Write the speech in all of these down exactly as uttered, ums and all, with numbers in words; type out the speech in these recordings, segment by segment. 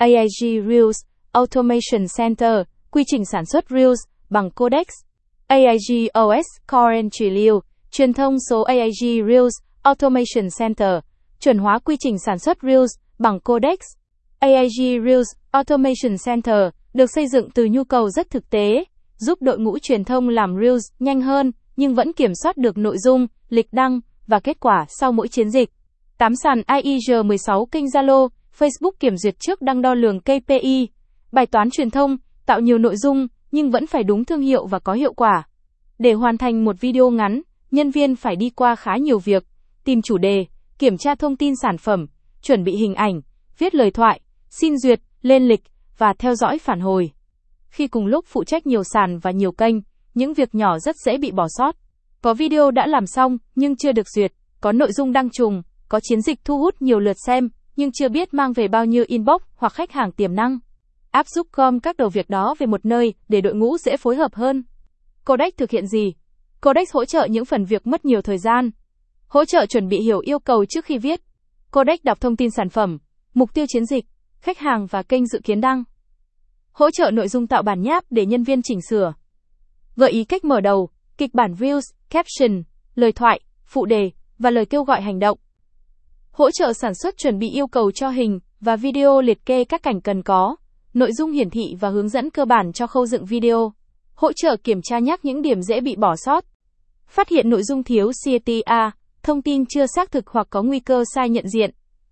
a i giê Reels Automation Center, quy trình sản xuất Reels bằng Codex. a i giê o ét Core Entry truyền thông số a i giê Reels Automation Center, chuẩn hóa quy trình sản xuất Reels bằng Codex. a i giê Reels Automation Center được xây dựng từ nhu cầu rất thực tế, giúp đội ngũ truyền thông làm Reels nhanh hơn, nhưng vẫn kiểm soát được nội dung, lịch đăng và kết quả sau mỗi chiến dịch. tám sàn i e giê mười sáu kênh Zalo, Facebook kiểm duyệt trước đăng đo lường ca pê i. Bài toán truyền thông, tạo nhiều nội dung, nhưng vẫn phải đúng thương hiệu và có hiệu quả. Để hoàn thành một video ngắn, nhân viên phải đi qua khá nhiều việc, tìm chủ đề, kiểm tra thông tin sản phẩm, chuẩn bị hình ảnh, viết lời thoại, xin duyệt, lên lịch, và theo dõi phản hồi. Khi cùng lúc phụ trách nhiều sàn và nhiều kênh, những việc nhỏ rất dễ bị bỏ sót. Có video đã làm xong, nhưng chưa được duyệt, có nội dung đăng trùng, có chiến dịch thu hút nhiều lượt xem, nhưng chưa biết mang về bao nhiêu inbox hoặc khách hàng tiềm năng. App giúp gom các đầu việc đó về một nơi để đội ngũ dễ phối hợp hơn. Codex thực hiện gì? Codex hỗ trợ những phần việc mất nhiều thời gian. Hỗ trợ chuẩn bị hiểu yêu cầu trước khi viết. Codex đọc thông tin sản phẩm, mục tiêu chiến dịch, khách hàng và kênh dự kiến đăng. Hỗ trợ nội dung tạo bản nháp để nhân viên chỉnh sửa. Gợi ý cách mở đầu, kịch bản Reels, caption, lời thoại, phụ đề và lời kêu gọi hành động. Hỗ trợ sản xuất chuẩn bị yêu cầu cho hình và video, liệt kê các cảnh cần có, nội dung hiển thị và hướng dẫn cơ bản cho khâu dựng video. Hỗ trợ kiểm tra nhắc những điểm dễ bị bỏ sót. Phát hiện nội dung thiếu xê tê a, thông tin chưa xác thực hoặc có nguy cơ sai nhận diện.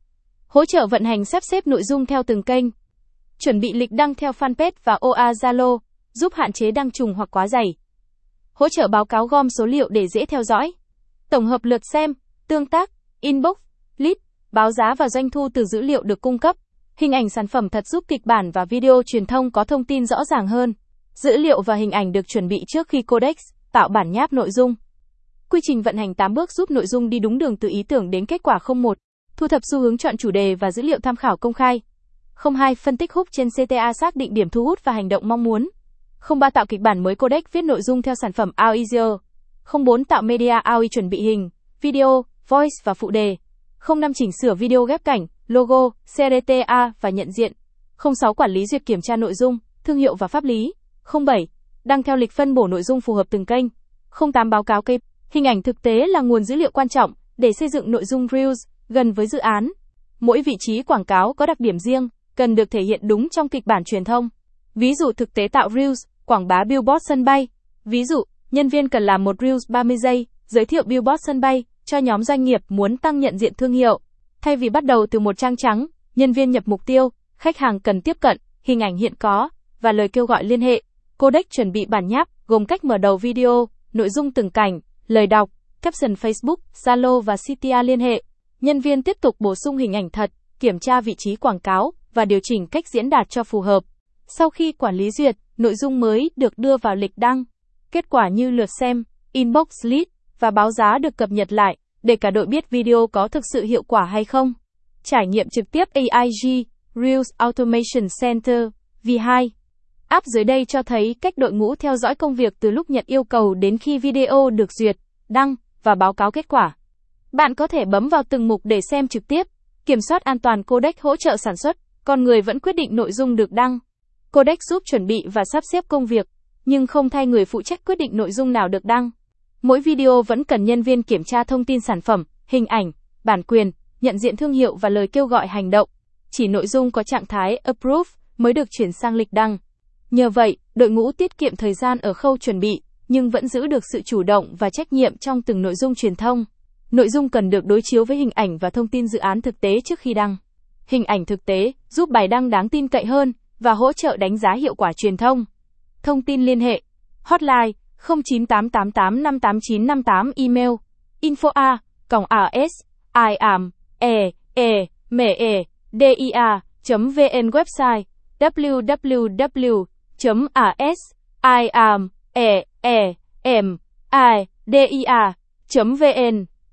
Hỗ trợ vận hành sắp xếp nội dung theo từng kênh. Chuẩn bị lịch đăng theo fanpage và o a Zalo, giúp hạn chế đăng trùng hoặc quá dày. Hỗ trợ báo cáo gom số liệu để dễ theo dõi. Tổng hợp lượt xem, tương tác, inbox, lead, báo giá và doanh thu từ dữ liệu được cung cấp. Hình ảnh sản phẩm thật giúp kịch bản và video truyền thông có thông tin rõ ràng hơn. Dữ liệu và hình ảnh được chuẩn bị trước khi Codex, tạo bản nháp nội dung. Quy trình vận hành tám bước giúp nội dung đi đúng đường từ ý tưởng đến kết quả. không một. Thu thập xu hướng, chọn chủ đề và dữ liệu tham khảo công khai. không hai. Phân tích hook trên xê tê a, xác định điểm thu hút và hành động mong muốn. không ba. Tạo kịch bản mới Codex, viết nội dung theo sản phẩm a i giê. không bốn. Tạo media a i, chuẩn bị hình, video, voice và phụ đề. không năm. Chỉnh sửa video, ghép cảnh, logo, xê tê tê a và nhận diện. không sáu. Quản lý duyệt, kiểm tra nội dung, thương hiệu và pháp lý. không bảy. Đăng theo lịch, phân bổ nội dung phù hợp từng kênh. không tám. Báo cáo ca pê i. Hình ảnh thực tế là nguồn dữ liệu quan trọng để xây dựng nội dung Reels gần với dự án. Mỗi vị trí quảng cáo có đặc điểm riêng, cần được thể hiện đúng trong kịch bản truyền thông. Ví dụ thực tế tạo Reels, quảng bá billboard sân bay. Ví dụ, nhân viên cần làm một Reels ba mươi giây, giới thiệu billboard sân bay cho nhóm doanh nghiệp muốn tăng nhận diện thương hiệu. Thay vì bắt đầu từ một trang trắng, nhân viên nhập mục tiêu, khách hàng cần tiếp cận, hình ảnh hiện có và lời kêu gọi liên hệ. Codex chuẩn bị bản nháp gồm cách mở đầu video, nội dung từng cảnh, lời đọc, caption Facebook, Zalo và xê tê a liên hệ. Nhân viên tiếp tục bổ sung hình ảnh thật, kiểm tra vị trí quảng cáo và điều chỉnh cách diễn đạt cho phù hợp. Sau khi quản lý duyệt, nội dung mới được đưa vào lịch đăng. Kết quả như lượt xem, inbox, lead và báo giá được cập nhật lại để cả đội biết video có thực sự hiệu quả hay không. Trải nghiệm trực tiếp a i giê Reels Automation Center V hai. App dưới đây cho thấy cách đội ngũ theo dõi công việc từ lúc nhận yêu cầu đến khi video được duyệt, đăng và báo cáo kết quả. Bạn có thể bấm vào từng mục để xem trực tiếp. Kiểm soát an toàn. Codex hỗ trợ sản xuất, con người vẫn quyết định nội dung được đăng. Codex giúp chuẩn bị và sắp xếp công việc, nhưng không thay người phụ trách quyết định nội dung nào được đăng. Mỗi video vẫn cần nhân viên kiểm tra thông tin sản phẩm, hình ảnh, bản quyền, nhận diện thương hiệu và lời kêu gọi hành động. Chỉ nội dung có trạng thái approve mới được chuyển sang lịch đăng. Nhờ vậy, đội ngũ tiết kiệm thời gian ở khâu chuẩn bị, nhưng vẫn giữ được sự chủ động và trách nhiệm trong từng nội dung truyền thông. Nội dung cần được đối chiếu với hình ảnh và thông tin dự án thực tế trước khi đăng. Hình ảnh thực tế giúp bài đăng đáng tin cậy hơn và hỗ trợ đánh giá hiệu quả truyền thông. Thông tin liên hệ: hotline không chín tám tám tám năm tám chín năm tám, email info a còng as i am e e m e d i a chấm v n, website w w w chấm as i am e e m i d i a chấm v n.